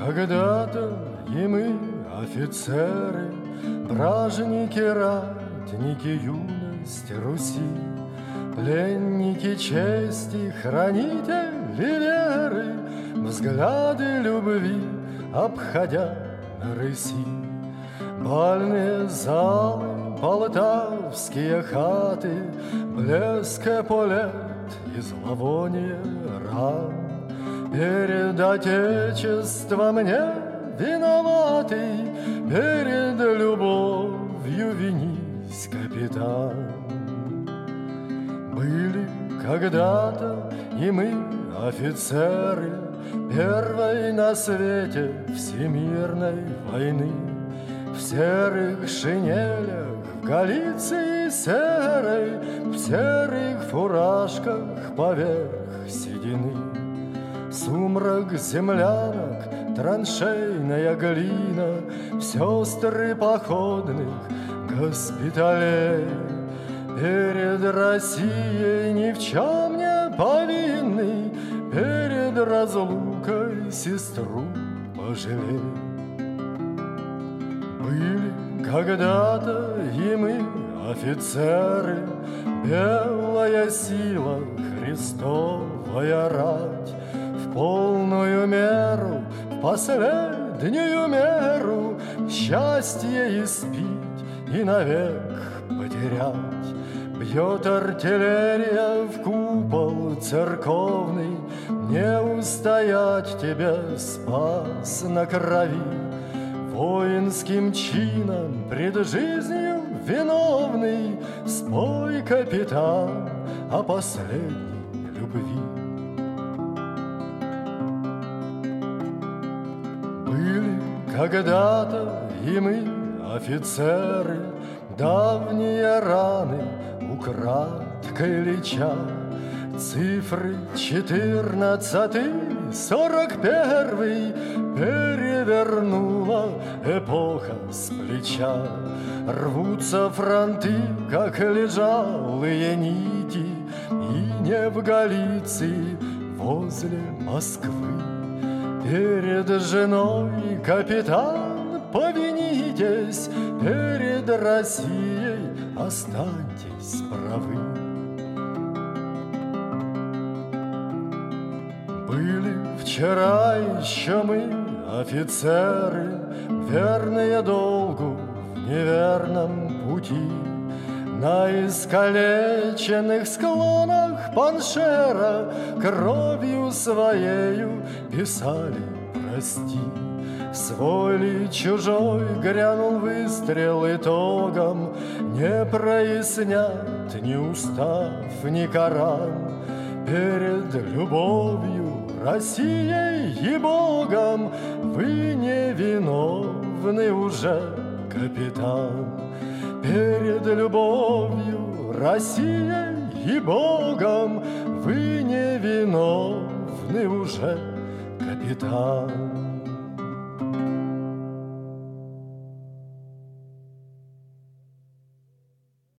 когда-то и мы, офицеры, бражники, ратники, юность Руси, пленники чести, хранители веры, взгляды любви, обходя на рыси. Бальные залы, полтавские хаты, блеск эполет и зловоние ран. Перед Отечеством не виноватый, перед любовью винись, капитан. Были когда-то и мы, офицеры, первой на свете всемирной войны. В серых шинелях, в Галиции серой, в серых фуражках поверх седины. Сумрак землянок, траншейная глина, сестры походных госпиталей. Перед Россией ни в чем не повинный, перед разлукой сестру пожалей. Были когда-то и мы, офицеры, белая сила, Христовая рать. В полную меру, в последнюю меру счастье испить и навек потерять. Бьет артиллерия в купол церковный, не устоять тебе, спас на крови. Воинским чином пред жизнью виновный, спой, капитан, о последней любви. Были когда-то и мы, офицеры, давние раны украдкой леча. Цифры 14-й, 41-й перевернула эпоха с плеча. Рвутся фронты, как лежалые нити, и не в Галиции, возле Москвы. Перед женой, капитан, повинитесь, перед Россией останьтесь правы. Были вчера еще мы, офицеры, верные долгу в неверном пути. На искалеченных склонах Паншера кровью своею писали «Прости». Свой ли чужой грянул выстрел итогом, не прояснят ни устав, ни Коран. Перед любовью, Россией и Богом вы не виновны уже, капитан. Перед любовью, Россией и Богом вы не виновны уже, капитан.